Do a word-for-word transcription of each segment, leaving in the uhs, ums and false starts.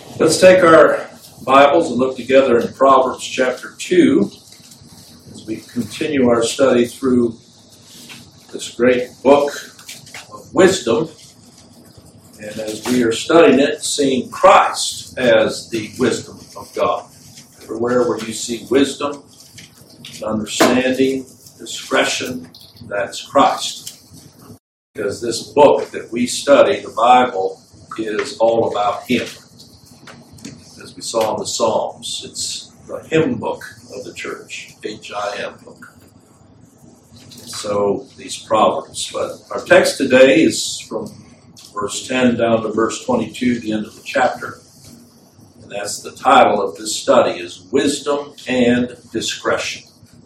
Let's take our Bibles and look together in Proverbs chapter two as we continue our study through this great book of wisdom. And as we are studying it, seeing Christ as the wisdom of God. Everywhere where you see wisdom, understanding, discretion, that's Christ. Because this book that we study, the Bible, is all about Him. As we saw in the Psalms, it's the hymn book of the church, H I M book. So these Proverbs. But our text today is from verse ten down to verse twenty-two, the end of the chapter. And that's the title of this study, is Wisdom and Discretion.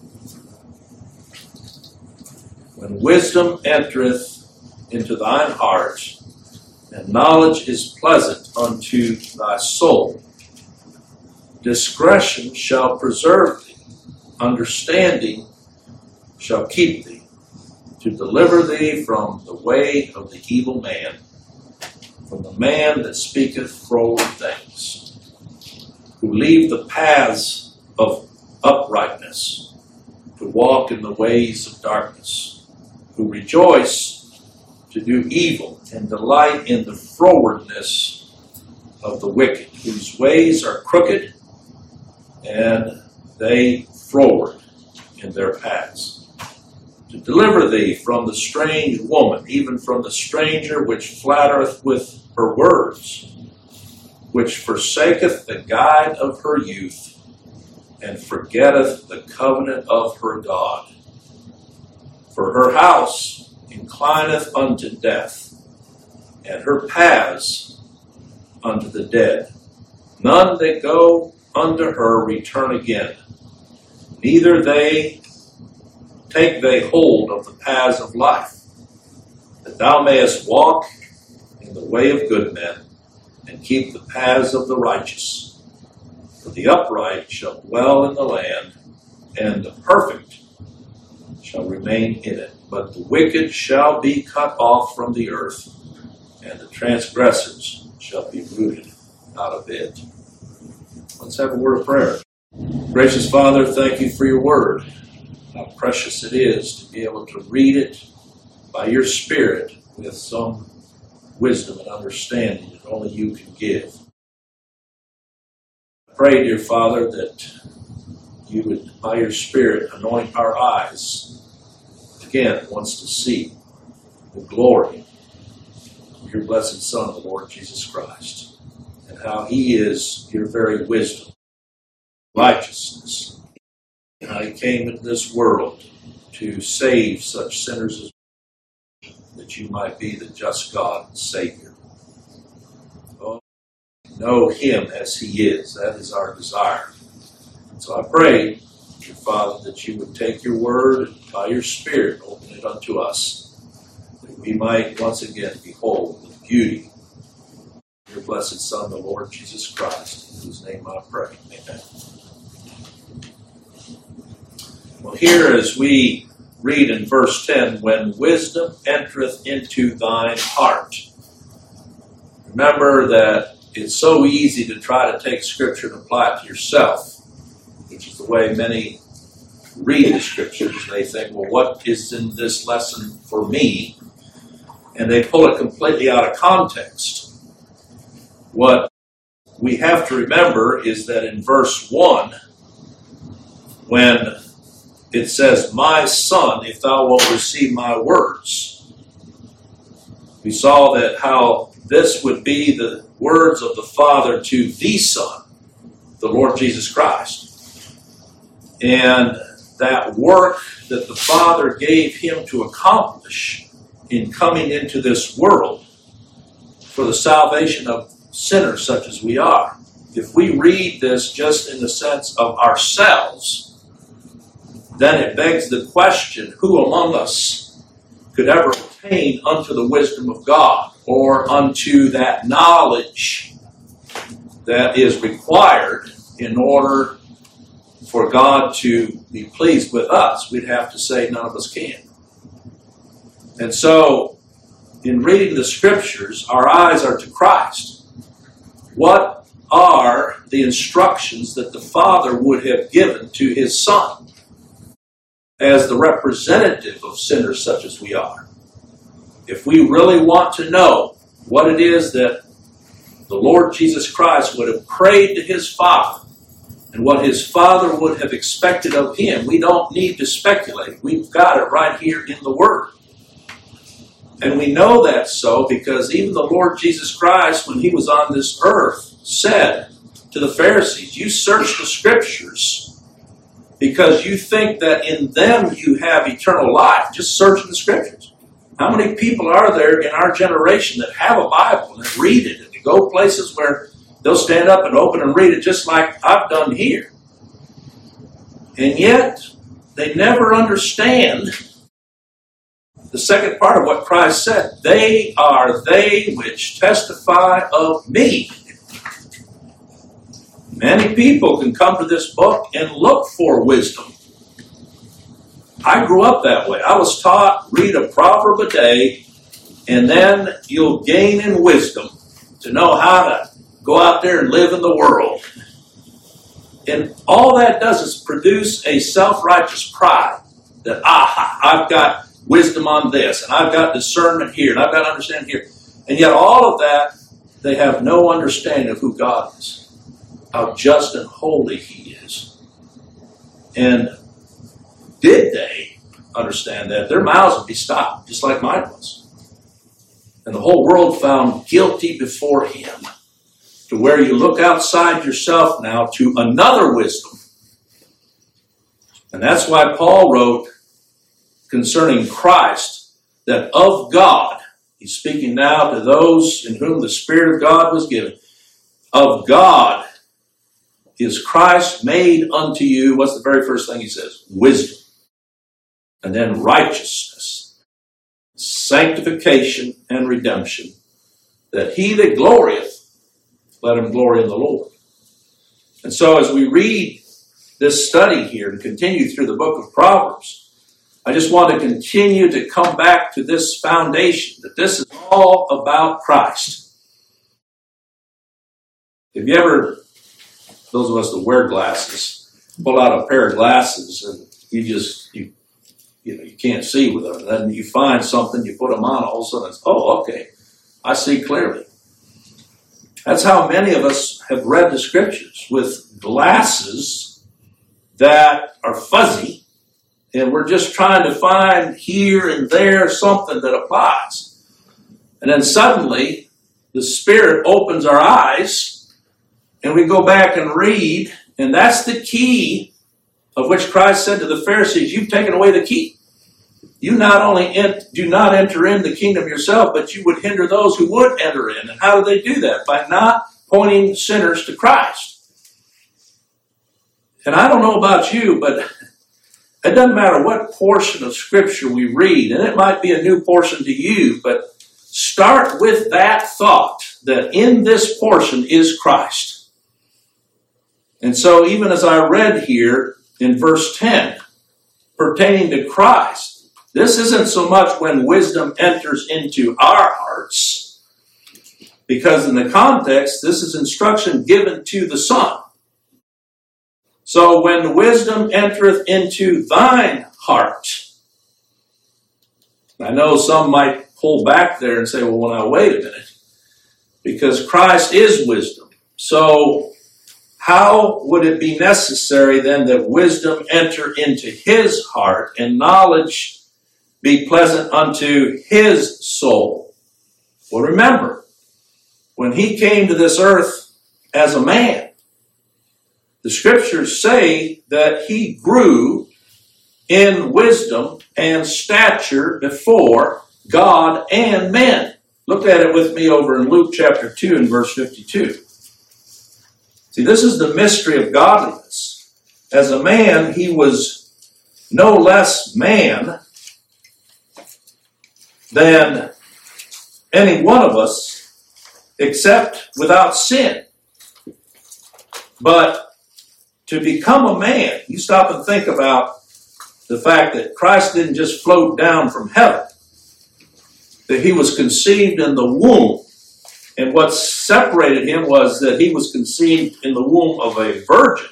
When wisdom entereth into thine heart, and knowledge is pleasant unto thy soul, discretion shall preserve thee, understanding shall keep thee, to deliver thee from the way of the evil man, from the man that speaketh froward things, who leave the paths of uprightness, to walk in the ways of darkness, who rejoice to do evil and delight in the frowardness of the wicked, whose ways are crooked, and they froward in their paths. To deliver thee from the strange woman, even from the stranger which flattereth with her words, which forsaketh the guide of her youth, and forgetteth the covenant of her God. For her house inclineth unto death, and her paths unto the dead. None that go unto her return again, neither they take they hold of the paths of life, that thou mayest walk in the way of good men, and keep the paths of the righteous. For the upright shall dwell in the land, and the perfect shall remain in it. But the wicked shall be cut off from the earth, and the transgressors shall be rooted out of it. Let's have a word of prayer. Gracious Father, thank you for your word. How precious it is to be able to read it by your Spirit with some wisdom and understanding that only you can give. I pray, dear Father, that you would, by your Spirit, anoint our eyes, again, once to see the glory of your blessed Son, the Lord Jesus Christ, and how he is your very wisdom, righteousness, and how he came into this world to save such sinners as we, that you might be the just God and Savior. Oh, know him as he is. That is our desire. So I pray, dear Father, that you would take your word and by your Spirit open it unto us, that we might once again behold the beauty of your blessed Son, the Lord Jesus Christ, in whose name I pray. Amen. Well, here as we read in verse ten, when wisdom entereth into thine heart. Remember that it's so easy to try to take Scripture and apply it to yourself, which is the way many read the Scriptures. They think, well, what is in this lesson for me? And they pull it completely out of context. What we have to remember is that in verse one, when it says, my son, if thou wilt receive my words, we saw that how this would be the words of the Father to the Son, the Lord Jesus Christ. And that work that the Father gave him to accomplish in coming into this world for the salvation of sinners such as we are. If we read this just in the sense of ourselves, then it begs the question, who among us could ever attain unto the wisdom of God, or unto that knowledge that is required in order for God to be pleased with us? We'd have to say none of us can. And so, in reading the Scriptures, our eyes are to Christ. What are the instructions that the Father would have given to his Son as the representative of sinners such as we are. If we really want to know what it is that the Lord Jesus Christ would have prayed to his Father and what his Father would have expected of him, we don't need to speculate. We've got it right here in the Word. And we know that so because even the Lord Jesus Christ, when he was on this earth, said to the Pharisees, you search the Scriptures because you think that in them you have eternal life. Just search the Scriptures. How many people are there in our generation that have a Bible and read it and they go places where they'll stand up and open and read it just like I've done here? And yet, they never understand the second part of what Christ said. They are they which testify of me. Many people can come to this book and look for wisdom. I grew up that way. I was taught, read a proverb a day, and then you'll gain in wisdom to know how to go out there and live in the world. And all that does is produce a self-righteous pride that, aha, I've got wisdom on this, and I've got discernment here, and I've got understanding here. And yet all of that, they have no understanding of who God is, how just and holy he is. And did they understand that, their mouths would be stopped, just like mine was. And the whole world found guilty before him, to where you look outside yourself now to another wisdom. And that's why Paul wrote concerning Christ that of God, he's speaking now to those in whom the Spirit of God was given, of God is Christ made unto you, what's the very first thing he says? Wisdom. And then righteousness, sanctification, and redemption, that he that glorieth, let him glory in the Lord. And so as we read this study here and continue through the book of Proverbs, I just want to continue to come back to this foundation, that this is all about Christ. Have you ever, those of us that wear glasses, pull out a pair of glasses and you just, you, you know, you can't see with them. And then you find something, you put them on, all of a sudden it's, oh, okay, I see clearly. That's how many of us have read the Scriptures, with glasses that are fuzzy, and we're just trying to find here and there something that applies. And then suddenly, the Spirit opens our eyes, and we go back and read, and that's the key of which Christ said to the Pharisees, you've taken away the key. You not only ent- do not enter in the kingdom yourself, but you would hinder those who would enter in. And how do they do that? By not pointing sinners to Christ. And I don't know about you, but it doesn't matter what portion of Scripture we read, and it might be a new portion to you, but start with that thought that in this portion is Christ. And so even as I read here in verse ten, pertaining to Christ, this isn't so much when wisdom enters into our hearts, because in the context, this is instruction given to the Son. So when wisdom entereth into thine heart, I know some might pull back there and say, well, well, now wait a minute, because Christ is wisdom. So how would it be necessary then that wisdom enter into his heart and knowledge be pleasant unto his soul? Well, remember, when he came to this earth as a man, the Scriptures say that he grew in wisdom and stature before God and men. Look at it with me over in Luke chapter two and verse fifty-two. See, this is the mystery of godliness. As a man, he was no less man than any one of us, except without sin. But to become a man, you stop and think about the fact that Christ didn't just float down from heaven, that he was conceived in the womb And what separated him was that he was conceived in the womb of a virgin.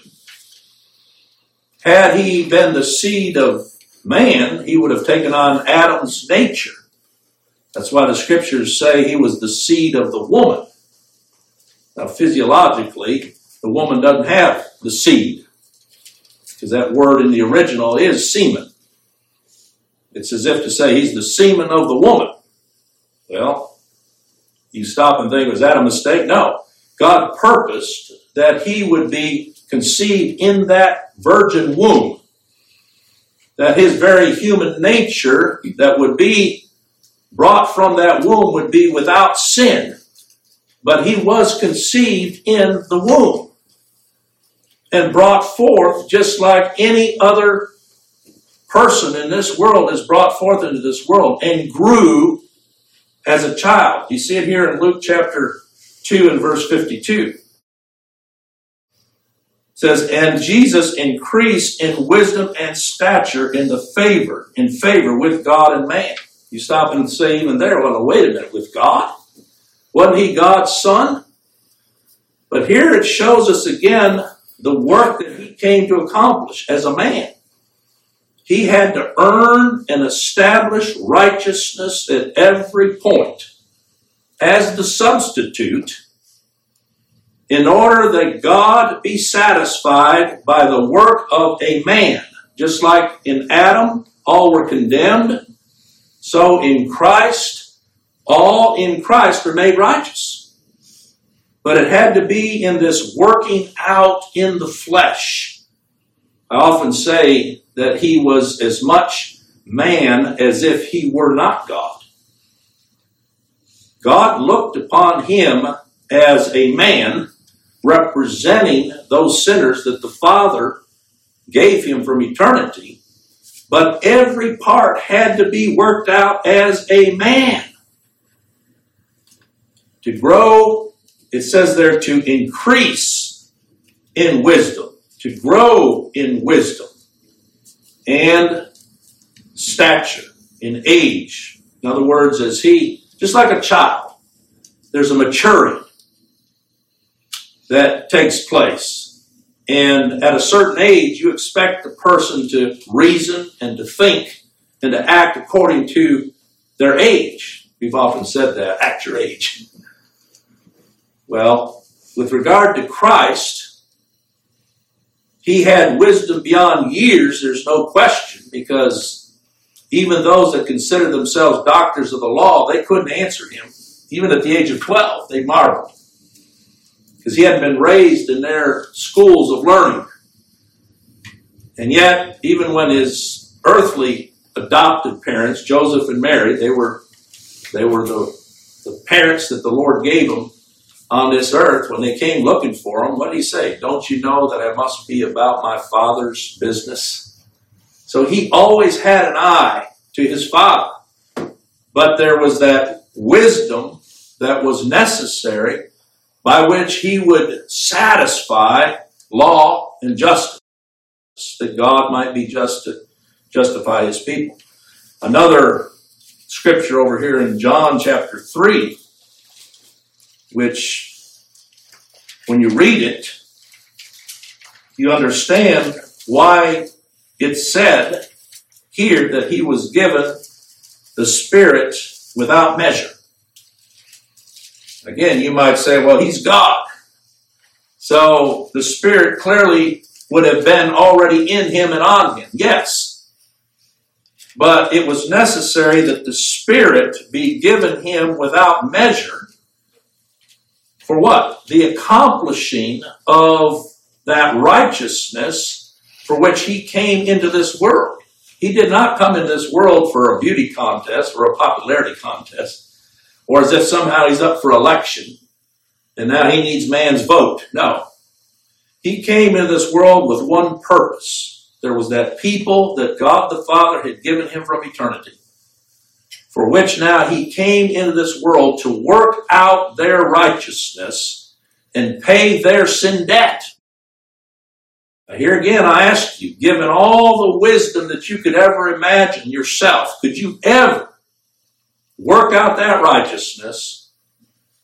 Had he been the seed of man, he would have taken on Adam's nature. That's why the scriptures say he was the seed of the woman. Now, physiologically, the woman doesn't have the seed, because that word in the original is semen. It's as if to say he's the semen of the woman. Well, you stop and think, was that a mistake? No. God purposed that he would be conceived in that virgin womb, that his very human nature that would be brought from that womb would be without sin. But he was conceived in the womb and brought forth just like any other person in this world is brought forth into this world and grew as a child. You see it here in Luke chapter two and verse fifty-two. It says, and Jesus increased in wisdom and stature in the favor, in favor with God and man. You stop and say even there, well, wait a minute, with God? Wasn't he God's son? But here it shows us again the work that he came to accomplish as a man. He had to earn and establish righteousness at every point as the substitute in order that God be satisfied by the work of a man. Just like in Adam, all were condemned, so in Christ, all in Christ are made righteous. But it had to be in this working out in the flesh. I often say that he was as much man as if he were not God. God looked upon him as a man representing those sinners that the Father gave him from eternity. But every part had to be worked out as a man. To grow, it says there, to increase in wisdom. To grow in wisdom and stature, in age. In other words, as he, just like a child, there's a maturing that takes place. And at a certain age, you expect the person to reason and to think and to act according to their age. We've often said that, act your age. Well, with regard to Christ, he had wisdom beyond years, there's no question, because even those that consider themselves doctors of the law, they couldn't answer him. Even at the age of twelve, they marveled, because he hadn't been raised in their schools of learning. And yet, even when his earthly adopted parents, Joseph and Mary, they were, they were the, the parents that the Lord gave them on this earth, when they came looking for him, what did he say? Don't you know that I must be about my Father's business? So he always had an eye to his Father. But there was that wisdom that was necessary by which he would satisfy law and justice, that God might be just to justify his people. Another scripture over here in John chapter three, which, when you read it, you understand why it's said here that he was given the Spirit without measure. Again, you might say, well, he's God. So the Spirit clearly would have been already in him and on him. Yes. But it was necessary that the Spirit be given him without measure. For what? The accomplishing of that righteousness for which he came into this world. He did not come into this world for a beauty contest or a popularity contest, or as if somehow he's up for election and now he needs man's vote. No. He came into this world with one purpose. There was that people that God the Father had given him from eternity, for which now he came into this world to work out their righteousness and pay their sin debt. Now here again, I ask you, given all the wisdom that you could ever imagine yourself, could you ever work out that righteousness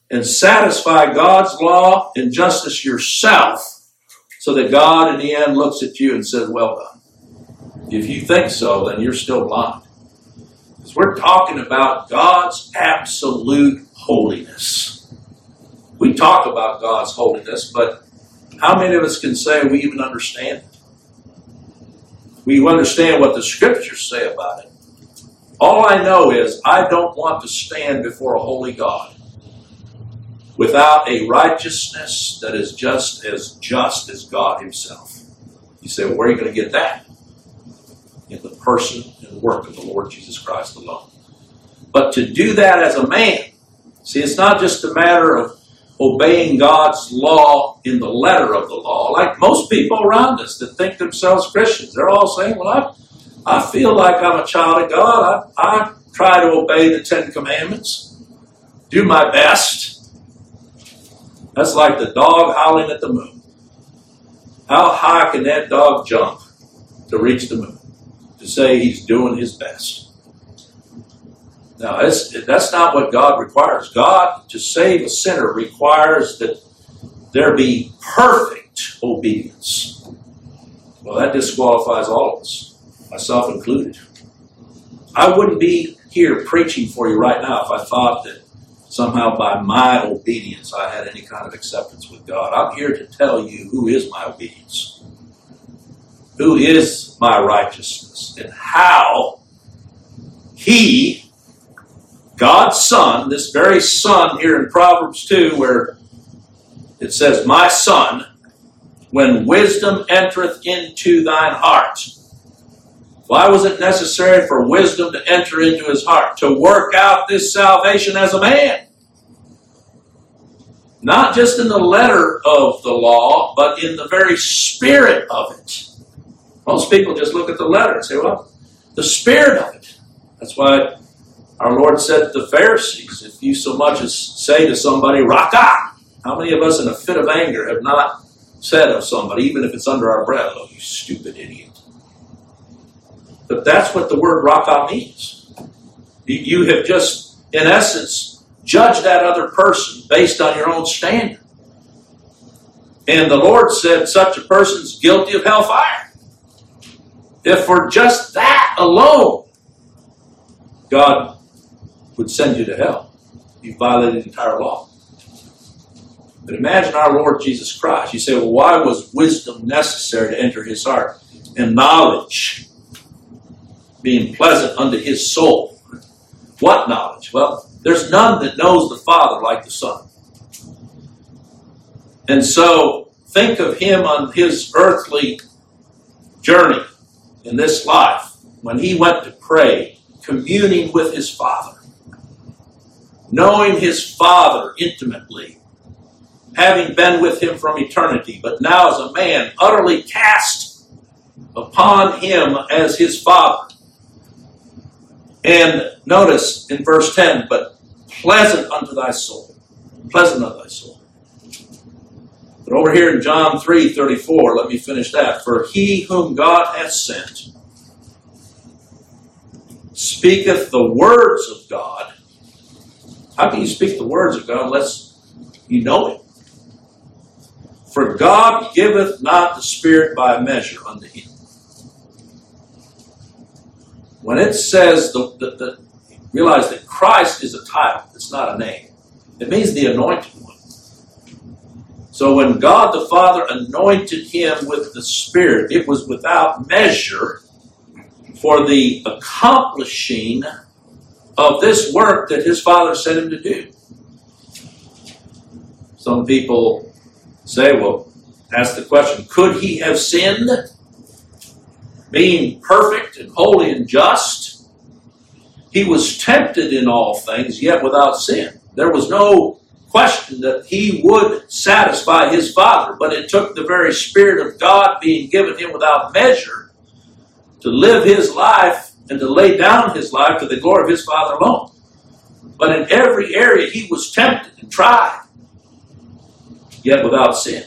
and satisfy God's law and justice yourself so that God in the end looks at you and says, well done. If you think so, then you're still blind. Because we're talking about God's absolute holiness. We talk about God's holiness, but how many of us can say we even understand it? We understand what the Scriptures say about it. All I know is I don't want to stand before a holy God without a righteousness that is just as just as God himself. You say, well, where are you going to get that? In the person and work of the Lord Jesus Christ alone. But to do that as a man, see, it's not just a matter of obeying God's law in the letter of the law. Like most people around us that think themselves Christians, they're all saying, well, I, I feel like I'm a child of God. I, I try to obey the Ten Commandments, do my best. That's like the dog howling at the moon. How high can that dog jump to reach the moon? To say he's doing his best. Now, that's, that's not what God requires. God, to save a sinner, requires that there be perfect obedience. Well, that disqualifies all of us, myself included. I wouldn't be here preaching for you right now if I thought that somehow by my obedience I had any kind of acceptance with God. I'm here to tell you who is my obedience, who is my righteousness, and how he, God's Son, this very Son here in Proverbs two, where it says, my son, when wisdom entereth into thine heart. Why was it necessary for wisdom to enter into his heart? To work out this salvation as a man. Not just in the letter of the law, but in the very spirit of it. Most people just look at the letter and say, well, the spirit of it. That's why our Lord said to the Pharisees, if you so much as say to somebody, Rakah. How many of us in a fit of anger have not said of somebody, even if it's under our breath, oh, you stupid idiot. But that's what the word Rakah means. You have just, in essence, judged that other person based on your own standard. And the Lord said such a person's guilty of hellfire. If for just that alone, God would send you to hell. You violated the entire law. But imagine our Lord Jesus Christ. You say, well, why was wisdom necessary to enter his heart? And knowledge being pleasant unto his soul. What knowledge? Well, there's none that knows the Father like the Son. And so, think of him on his earthly journey in this life, when he went to pray, communing with his Father, knowing his Father intimately, having been with him from eternity, but now as a man, utterly cast upon him as his Father. And notice in verse ten, but pleasant unto thy soul. Pleasant unto thy soul. But over here in John three thirty-four, let me finish that. For he whom God hath sent speaketh the words of God. How can you speak the words of God unless you know him? For God giveth not the Spirit by measure unto him. When it says, the, the, the, realize that Christ is a title, it's not a name. It means the anointed one. So when God the Father anointed him with the Spirit, it was without measure for the accomplishing of this work that his Father sent him to do. Some people say, well, ask the question, could he have sinned? Being perfect and holy and just, he was tempted in all things, yet without sin. There was no question that he would satisfy his Father, but it took the very Spirit of God being given him without measure to live his life and to lay down his life to the glory of his Father alone. But in every area he was tempted and tried, yet without sin.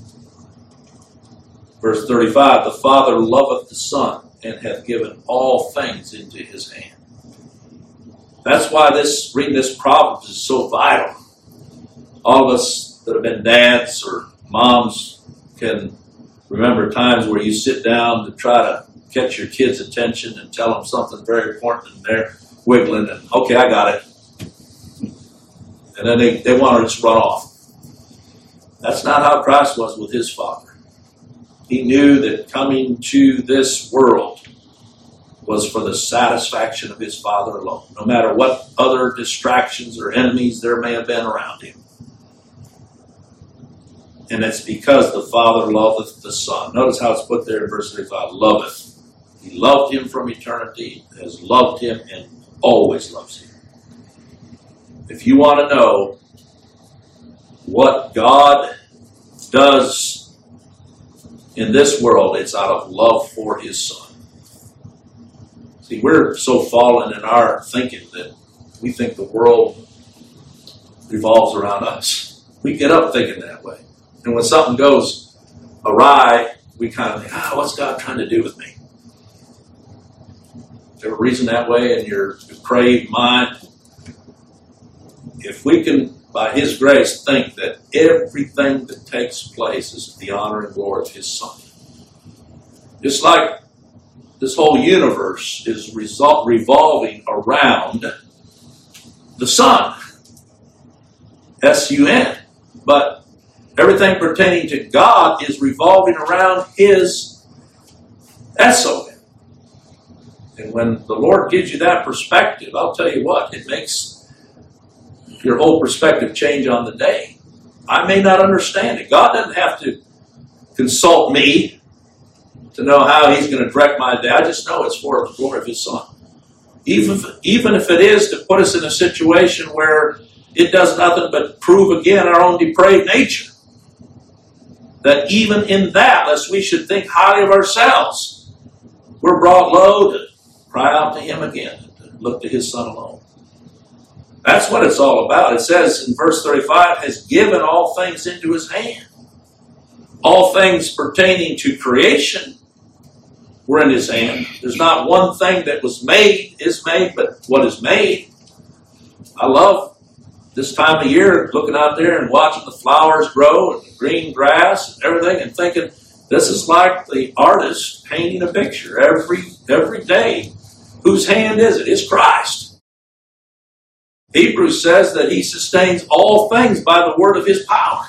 Verse thirty-five, the Father loveth the Son, and hath given all things into his hand. That's why this reading this Proverbs is so vital. All of us that have been dads or moms can remember times where you sit down to try to catch your kids' attention and tell them something very important, and they're wiggling and, okay, I got it. And then they, they want to just run off. That's not how Christ was with his Father. He knew that coming to this world was for the satisfaction of his Father alone, no matter what other distractions or enemies there may have been around him. And it's because the Father loveth the Son. Notice how it's put there in verse thirty-five, loveth. He loved him from eternity, has loved him, and always loves him. If you want to know what God does in this world, it's out of love for his Son. See, we're so fallen in our thinking that we think the world revolves around us. We get up thinking that way. And when something goes awry, we kind of think, ah, what's God trying to do with me? Is there a reason that way in your depraved mind? If we can, by his grace, think that everything that takes place is to the honor and glory of his Son. Just like this whole universe is resol- revolving around the Son. S U N. But everything pertaining to God is revolving around his S O N. And when the Lord gives you that perspective, I'll tell you what, it makes your whole perspective change on the day. I may not understand it. God doesn't have to consult me to know how he's going to direct my day. I just know it's for the glory of his Son. Even if, even if it is to put us in a situation where it does nothing but prove again our own depraved nature. That even in that, lest we should think highly of ourselves, we're brought low to cry out to him again, to look to his Son alone. That's what it's all about. It says in verse thirty-five, has given all things into his hand. All things pertaining to creation were in his hand. There's not one thing that was made, is made, but what is made. I love this time of year, looking out there and watching the flowers grow and the green grass and everything, and thinking, this is like the artist painting a picture every, every day. Whose hand is it? It's Christ. Hebrews says that he sustains all things by the word of his power.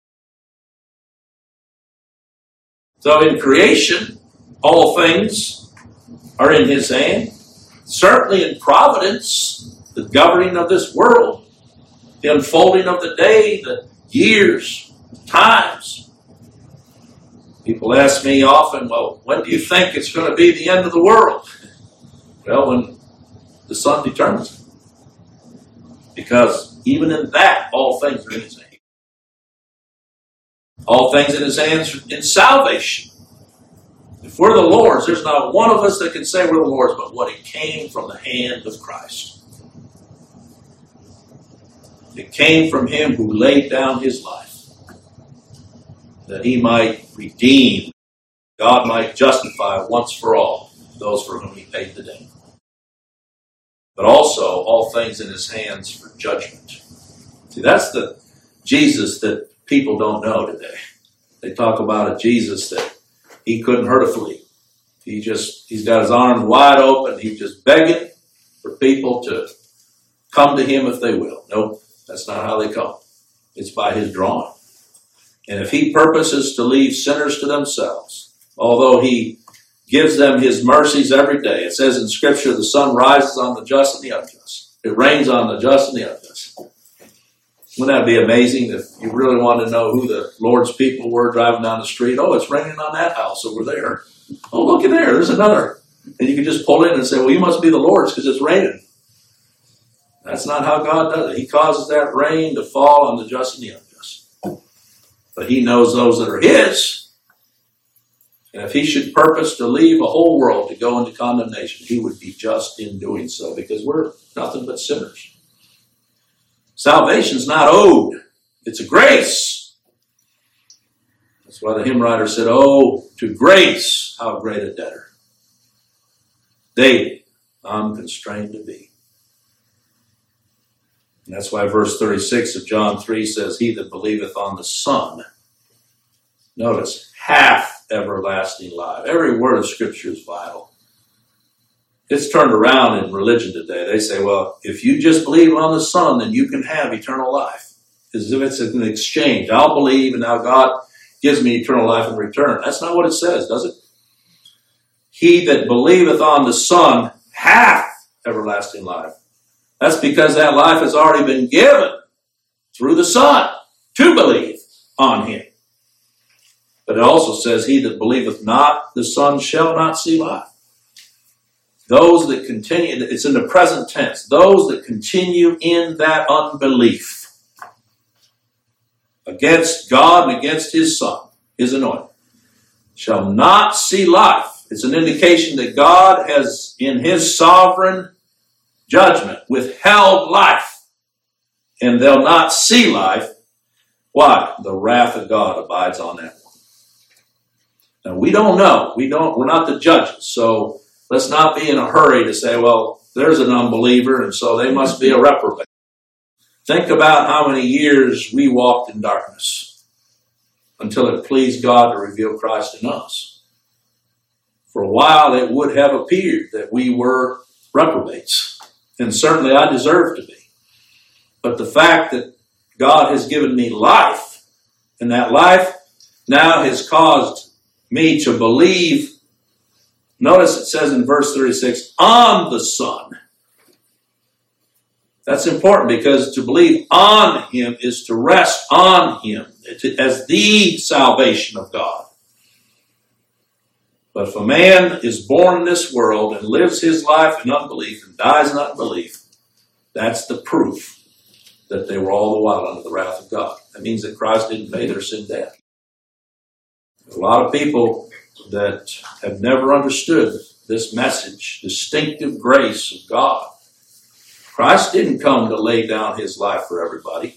So in creation, all things are in his hand. Certainly in providence, the governing of this world, the unfolding of the day, the years, times. People ask me often, well, when do you think it's going to be the end of the world? Well, when the Son determines it. Because even in that, all things are in his hand. All things in his hands in salvation. If we're the Lord's, there's not one of us that can say we're the Lord's, but what it came from the hand of Christ. It came from him who laid down his life, that he might redeem, God might justify once for all those for whom he paid the debt. But also, all things in his hands for judgment. See, that's the Jesus that people don't know today. They talk about a Jesus that he couldn't hurt a flea. He just, he's got his arms wide open. He's just begging for people to come to him if they will. Nope, that's not how they come. It's by his drawing. And if he purposes to leave sinners to themselves, although he gives them his mercies every day, it says in Scripture, the sun rises on the just and the unjust. It rains on the just and the unjust. Wouldn't that be amazing if you really wanted to know who the Lord's people were driving down the street? Oh, it's raining on that house over there. Oh, look at there. There's another. And you can just pull in and say, well, you must be the Lord's because it's raining. That's not how God does it. He causes that rain to fall on the just and the unjust. But he knows those that are his. And if he should purpose to leave a whole world to go into condemnation, he would be just in doing so because we're nothing but sinners. Salvation's not owed. It's a grace. That's why the hymn writer said, oh, to grace, how great a debtor David, I'm constrained to be. And that's why verse thirty-six of John three says, he that believeth on the Son, notice, hath everlasting life. Every word of Scripture is vital. It's turned around in religion today. They say, well, if you just believe on the Son, then you can have eternal life. As if it's an exchange. I'll believe, and now God gives me eternal life in return. That's not what it says, does it? He that believeth on the Son hath everlasting life. That's because that life has already been given through the Son to believe on him. But it also says, he that believeth not the Son shall not see life. Those that continue, it's in the present tense, those that continue in that unbelief against God and against his Son, his anointed, shall not see life. It's an indication that God has, in his sovereign judgment, withheld life, and they'll not see life. Why? The wrath of God abides on that one. Now, we don't know. We don't, we're not the judges, so let's not be in a hurry to say, well, there's an unbeliever, and so they must be a reprobate. Think about how many years we walked in darkness until it pleased God to reveal Christ in us. For a while, it would have appeared that we were reprobates, and certainly I deserve to be. But the fact that God has given me life, and that life now has caused me to believe, notice it says in verse thirty-six, on the Son. That's important because to believe on him is to rest on him as the salvation of God. But if a man is born in this world and lives his life in unbelief and dies in unbelief, that's the proof that they were all the while under the wrath of God. That means that Christ didn't pay their sin debt. A lot of people that have never understood this message, distinctive grace of God. Christ didn't come to lay down his life for everybody.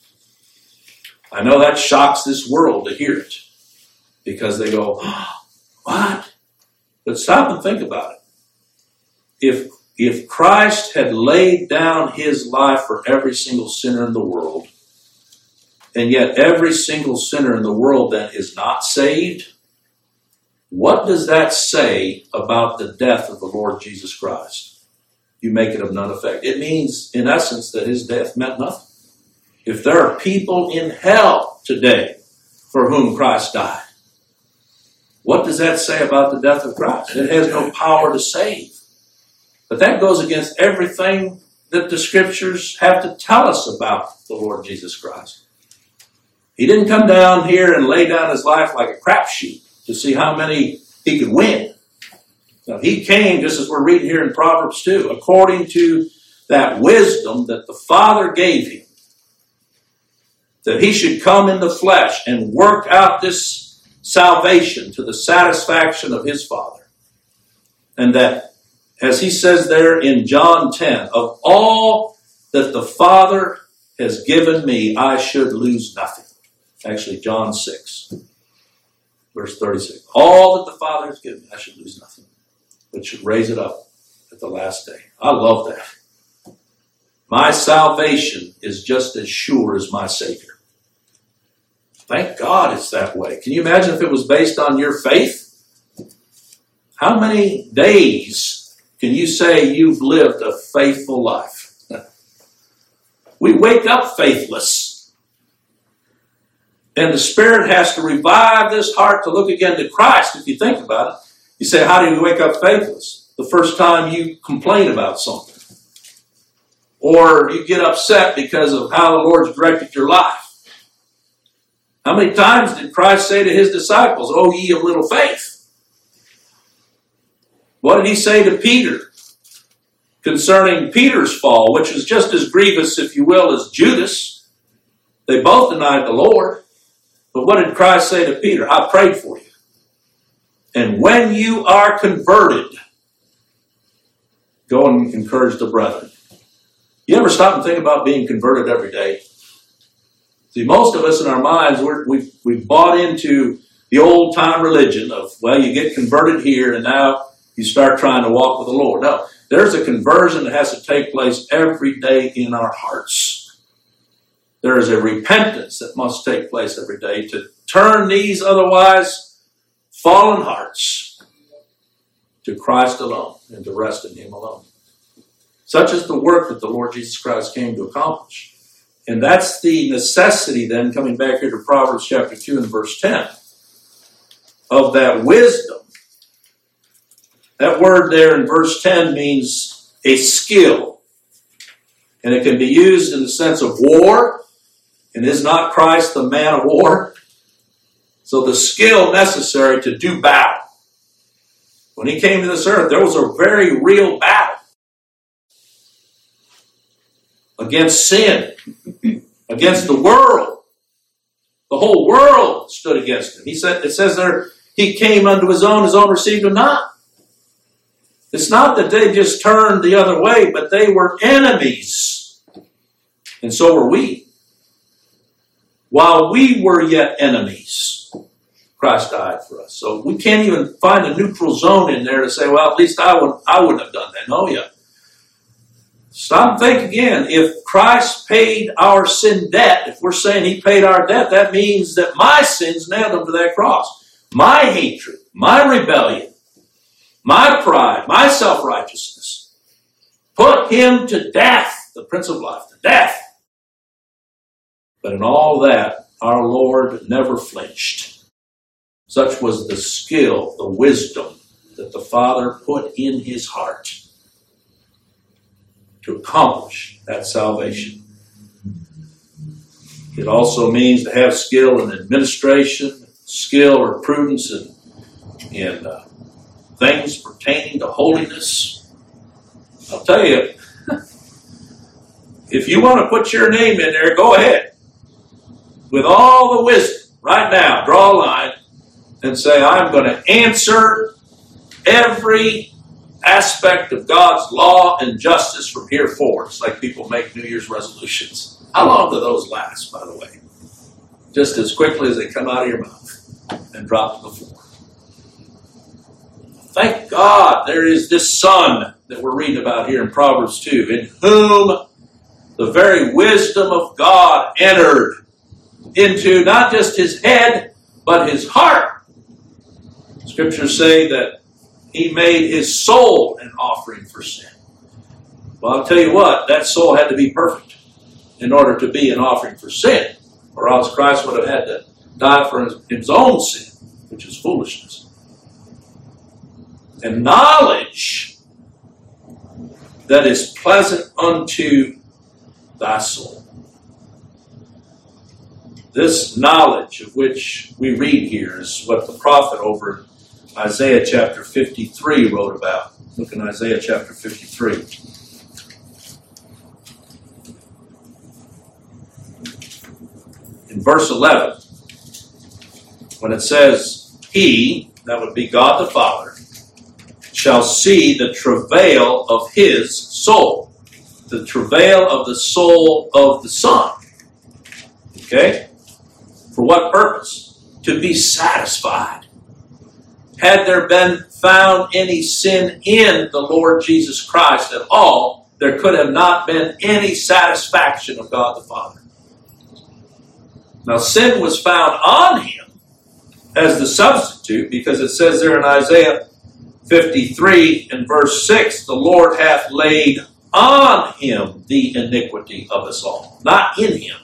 I know that shocks this world to hear it because they go, oh, what? But stop and think about it. If, if Christ had laid down his life for every single sinner in the world, and yet every single sinner in the world then is not saved, what does that say about the death of the Lord Jesus Christ? You make it of none effect. It means, in essence, that his death meant nothing. If there are people in hell today for whom Christ died, what does that say about the death of Christ? It has no power to save. But that goes against everything that the Scriptures have to tell us about the Lord Jesus Christ. He didn't come down here and lay down his life like a crapshoot to see how many he could win. Now, he came, just as we're reading here in Proverbs two, according to that wisdom that the Father gave him, that he should come in the flesh and work out this salvation to the satisfaction of his Father. And that, as he says there in John ten, of all that the Father has given me, I should lose nothing. Actually, John six, verse thirty-six. All that the Father has given me, I should lose nothing, but should raise it up at the last day. I love that. My salvation is just as sure as my Savior. Thank God it's that way. Can you imagine if it was based on your faith? How many days can you say you've lived a faithful life? We wake up faithless. And the Spirit has to revive this heart to look again to Christ. If you think about it, you say, how do you wake up faithless? The first time you complain about something. Or you get upset because of how the Lord's directed your life. How many times did Christ say to his disciples, "O ye of little faith"? What did he say to Peter concerning Peter's fall, which was just as grievous, if you will, as Judas? They both denied the Lord. But what did Christ say to Peter? I prayed for you. And when you are converted, go and encourage the brethren. You ever stop and think about being converted every day? See, most of us in our minds, we're, we've, we've bought into the old-time religion of, well, you get converted here and now you start trying to walk with the Lord. No, there's a conversion that has to take place every day in our hearts. There is a repentance that must take place every day to turn these otherwise fallen hearts to Christ alone and to rest in Him alone. Such is the work that the Lord Jesus Christ came to accomplish. And that's the necessity then, coming back here to Proverbs chapter two and verse ten, of that wisdom. That word there in verse ten means a skill. And it can be used in the sense of war. And is not Christ the man of war? So the skill necessary to do battle. When He came to this earth, there was a very real battle against sin, against the world. The whole world stood against Him. He said, it says there, He came unto His own, His own received Him not. It's not that they just turned the other way, but they were enemies. And so were we. While we were yet enemies, Christ died for us. So we can't even find a neutral zone in there to say, well, at least I, would, I wouldn't have done that. No, yeah. Stop and think again. If Christ paid our sin debt, if we're saying He paid our debt, that means that my sins nailed Him to that cross. My hatred, my rebellion, my pride, my self-righteousness put Him to death, the Prince of Life, to death. But in all that, our Lord never flinched. Such was the skill, the wisdom that the Father put in His heart to accomplish that salvation. It also means to have skill in administration, skill or prudence in, in uh, things pertaining to holiness. I'll tell you, if you want to put your name in there, go ahead. With all the wisdom, right now, draw a line and say, I'm going to answer every aspect of God's law and justice from here forward. It's like people make New Year's resolutions. How long do those last, by the way? Just as quickly as they come out of your mouth and drop to the floor. Thank God there is this Son that we're reading about here in Proverbs two, in whom the very wisdom of God entered into not just His head, but His heart. Scriptures say that He made His soul an offering for sin. Well, I'll tell you what, that soul had to be perfect in order to be an offering for sin, or else Christ would have had to die for His, his own sin, which is foolishness. And knowledge that is pleasant unto thy soul. This knowledge of which we read here is what the prophet over in Isaiah chapter fifty-three wrote about. Look in Isaiah chapter fifty-three. In verse eleven, when it says, He, that would be God the Father, shall see the travail of His soul. The travail of the soul of the Son. Okay? For what purpose? To be satisfied. Had there been found any sin in the Lord Jesus Christ at all, there could have not been any satisfaction of God the Father. Now, sin was found on Him as the substitute, because it says there in Isaiah fifty-three and verse six, the Lord hath laid on Him the iniquity of us all, not in Him.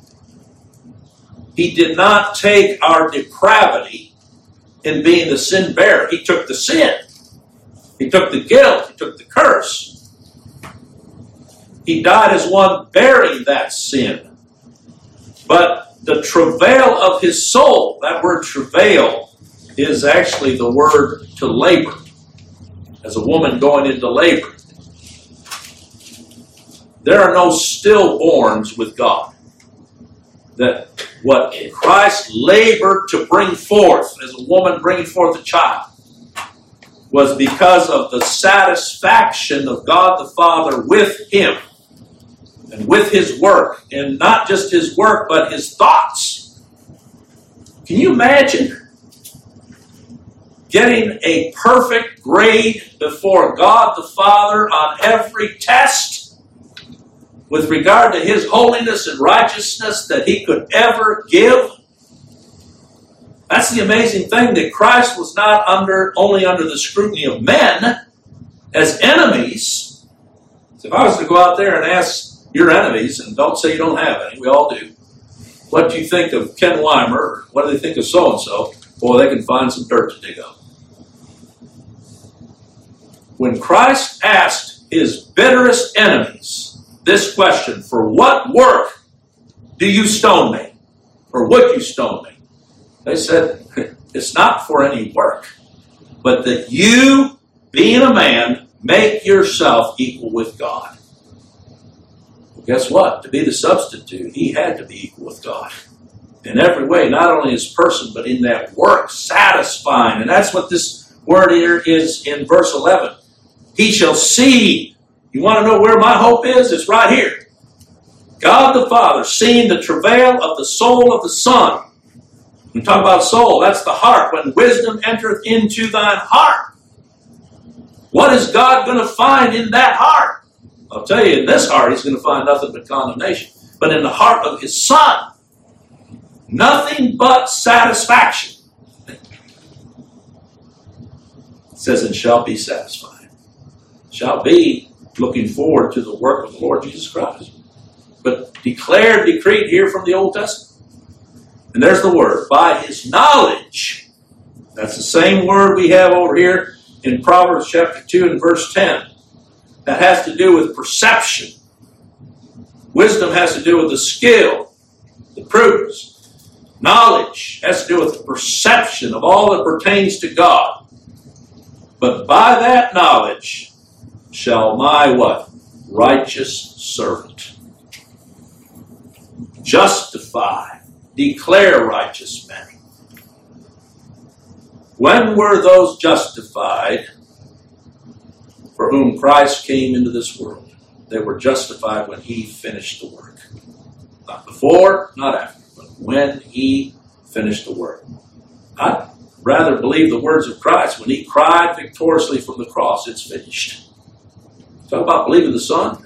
He did not take our depravity in being the sin bearer. He took the sin. He took the guilt. He took the curse. He died as one bearing that sin. But the travail of His soul, that word travail, is actually the word to labor. As a woman going into labor. There are no stillborns with God. That what Christ labored to bring forth, as a woman bringing forth a child, was because of the satisfaction of God the Father with Him and with His work, and not just His work, but His thoughts. Can you imagine getting a perfect grade before God the Father on every test with regard to his holiness and righteousness that he could ever give. That's the amazing thing, that Christ was not under only under the scrutiny of men as enemies. So if I was to go out there and ask your enemies, and don't say you don't have any, we all do, what do you think of Ken Weimer? Or what do they think of so-and-so? Boy, they can find some dirt to dig up. When Christ asked his bitterest enemies this question, for what work do you stone me? Or would you stone me? They said, it's not for any work, but that you, being a man, make yourself equal with God. Well, guess what? To be the substitute, he had to be equal with God. In every way, not only his person, but in that work, satisfying. And that's what this word here is in verse eleven. He shall see. You want to know where my hope is? It's right here. God the Father, seeing the travail of the soul of the Son. We talk about soul, that's the heart. When wisdom entereth into thine heart. What is God going to find in that heart? I'll tell you, in this heart, he's going to find nothing but condemnation. But in the heart of his Son, nothing but satisfaction. It says, and shall be satisfied. Shall be looking forward to the work of the Lord Jesus Christ. But declared, decreed here from the Old Testament. And there's the word, by his knowledge. That's the same word we have over here in Proverbs chapter two and verse ten. That has to do with perception. Wisdom has to do with the skill, the prudence. Knowledge has to do with the perception of all that pertains to God. But by that knowledge shall my what? Righteous servant justify, declare righteous men. When were those justified for whom Christ came into this world? They were justified when he finished the work. Not before, not after, but when he finished the work. I'd rather believe the words of Christ when he cried victoriously from the cross, it's finished. Talk about believing the Son.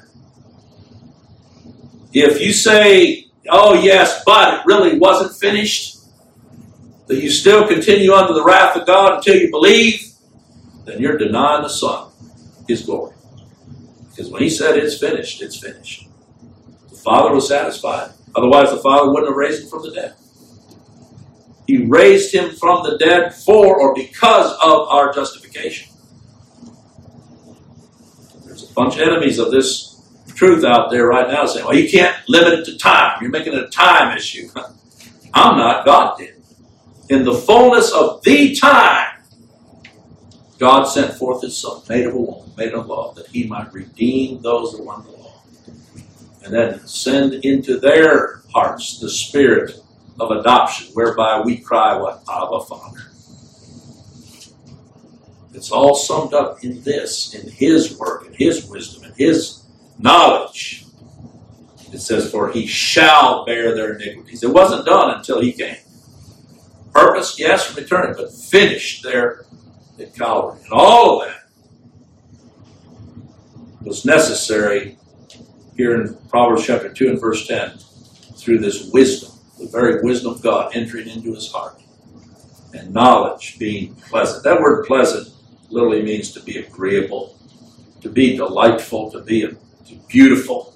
If you say, oh yes, but it really wasn't finished, that you still continue under the wrath of God until you believe, then you're denying the Son his glory. Because when he said it's finished, it's finished. The Father was satisfied. Otherwise the Father wouldn't have raised him from the dead. He raised him from the dead for or because of our justification. There's a bunch of enemies of this truth out there right now saying, well, you can't limit it to time. You're making it a time issue. I'm not. God did. In the fullness of the time, God sent forth his Son, made of a woman, made of love, that he might redeem those that were under the law. And then send into their hearts the spirit of adoption, whereby we cry, what? Abba, Father. It's all summed up in this, in his work, in his wisdom, in his knowledge. It says, for he shall bear their iniquities. It wasn't done until he came. Purpose, yes, from eternity, but finished there at Calvary. And all of that was necessary here in Proverbs chapter two and verse ten through this wisdom, the very wisdom of God entering into his heart. And knowledge being pleasant. That word pleasant literally means to be agreeable, to be delightful, to be beautiful.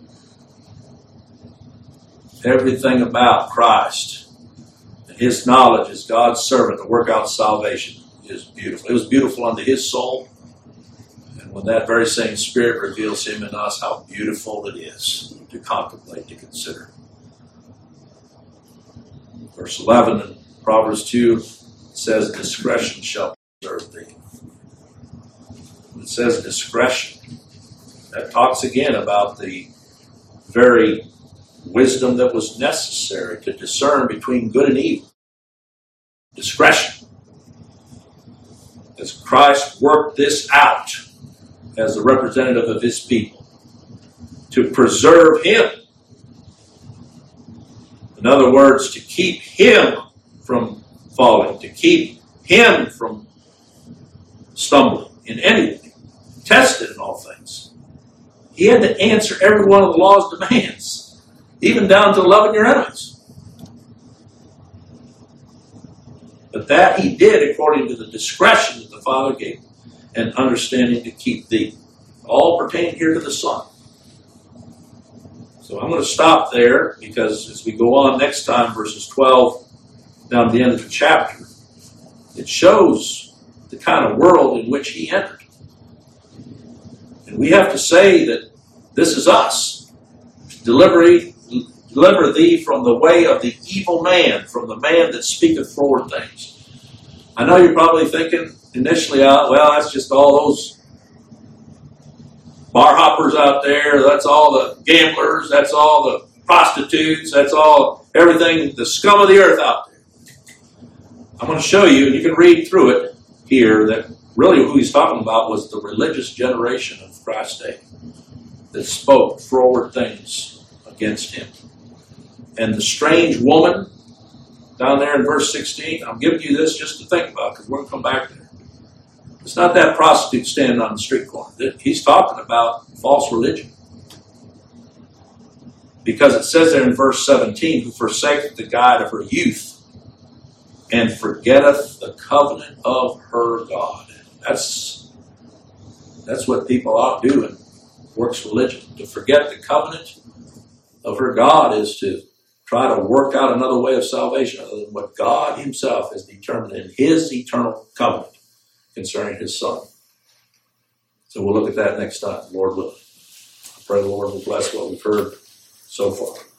Everything about Christ and his knowledge as God's servant to work out salvation is beautiful. It was beautiful unto his soul. And when that very same Spirit reveals him in us, how beautiful it is to contemplate, to consider. Verse eleven in Proverbs two says, discretion shall preserve thee. It says discretion. That talks again about the very wisdom that was necessary to discern between good and evil. Discretion. As Christ worked this out as the representative of his people to preserve him. In other words, to keep him from falling, to keep him from stumbling in anything, tested in all things. He had to answer every one of the law's demands, even down to loving your enemies. But that he did according to the discretion that the Father gave and understanding to keep thee. All pertain here to the Son. So I'm going to stop there because as we go on next time, verses twelve down to the end of the chapter, it shows the kind of world in which he entered. And we have to say that this is us. Deliver, deliver thee from the way of the evil man, from the man that speaketh forward things. I know you're probably thinking initially, uh, well, that's just all those bar hoppers out there, that's all the gamblers, that's all the prostitutes, that's all, everything, the scum of the earth out there. I'm going to show you, and you can read through it here, that really who he's talking about was the religious generation of Christ's day that spoke forward things against him. And the strange woman down there in verse sixteen, I'm giving you this just to think about because we're going to come back there. It's not that prostitute standing on the street corner. He's talking about false religion. Because it says there in verse seventeen, who forsaketh the guide of her youth and forgetteth the covenant of her God. That's, that's what people ought to do in works religion. To forget the covenant of her God is to try to work out another way of salvation other than what God himself has determined in his eternal covenant concerning his Son. So we'll look at that next time, Lord willing. I pray the Lord will bless what we've heard so far.